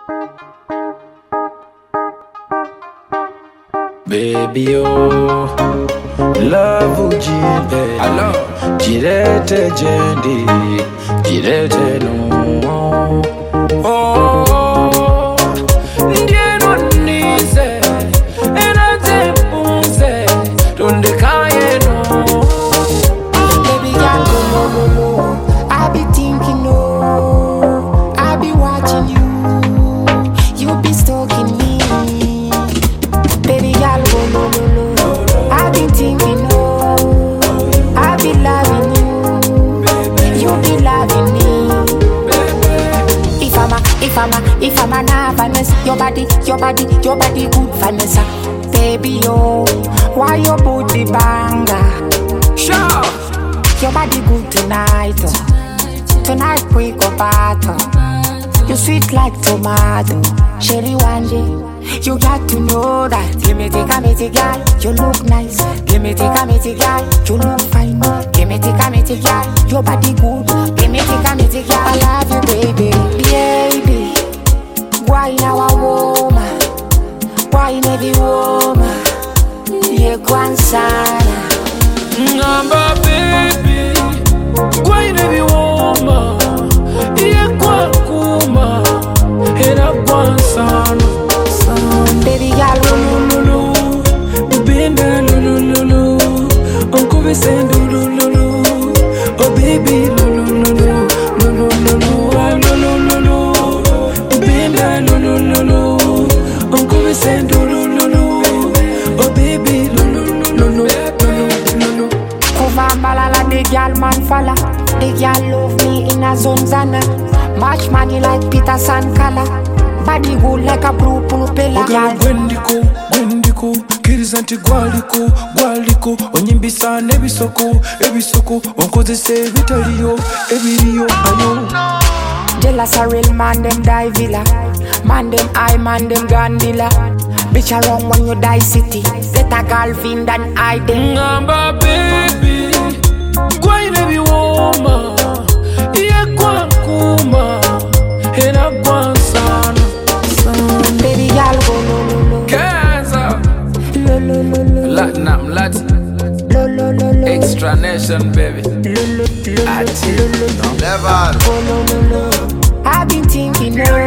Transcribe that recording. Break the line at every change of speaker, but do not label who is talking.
Baby, oh, love ujimbe. Hello, jirete jendi, jirete no. Oh, ndieno nize, enate unze, donde kaye no.
Baby girl, no. I be thinking, no. I be watching you. You be stalking me. Baby girl, no. I be thinking, no. I be loving you. You be loving me. If I'm an Vanessa, your body good Vanessa. Baby, oh, why your booty banger?
Sure.
Your body good tonight, oh. Tonight we go battle. You sweet like tomato, Sherry Wanje. You got to know that. Give me take a girl, you look nice. Give me take a girl, you look fine. Give me take a girl, your body good. Give me take a girl, I love you, baby. Baby, why now a woman? Why never woman? You go sana.
Ngamba baby, why never woman? Iye kwa kuma, hera kwa sana.
Baby girl,
Lulu, benda lulu, unko besendo lulu, oh baby lulu, benda lulu, unko besendo lulu, oh baby lulu.
Kuva malala, the girl man falla. The girl love me in a zonzana. Match money like Peter Sankala. Body good like a blue pulpella.
Gwendiko, kirizanti gwaliko, onyimbisa nebisoko, onkozese bitaliyo, ebiriyo, ayo.
Jealous a real man, them die villa. Man them I, man them Gandila. Bitch around when you die city. Better Galvin than I them.
Ngamba baby, gwai nebi woma, iye kwa kuma, hena kwa sana.
Baby girl go lo.
Kaza,
Lo.
Latin, extra nation baby.
Lo.
Never.
I've been thinking, no.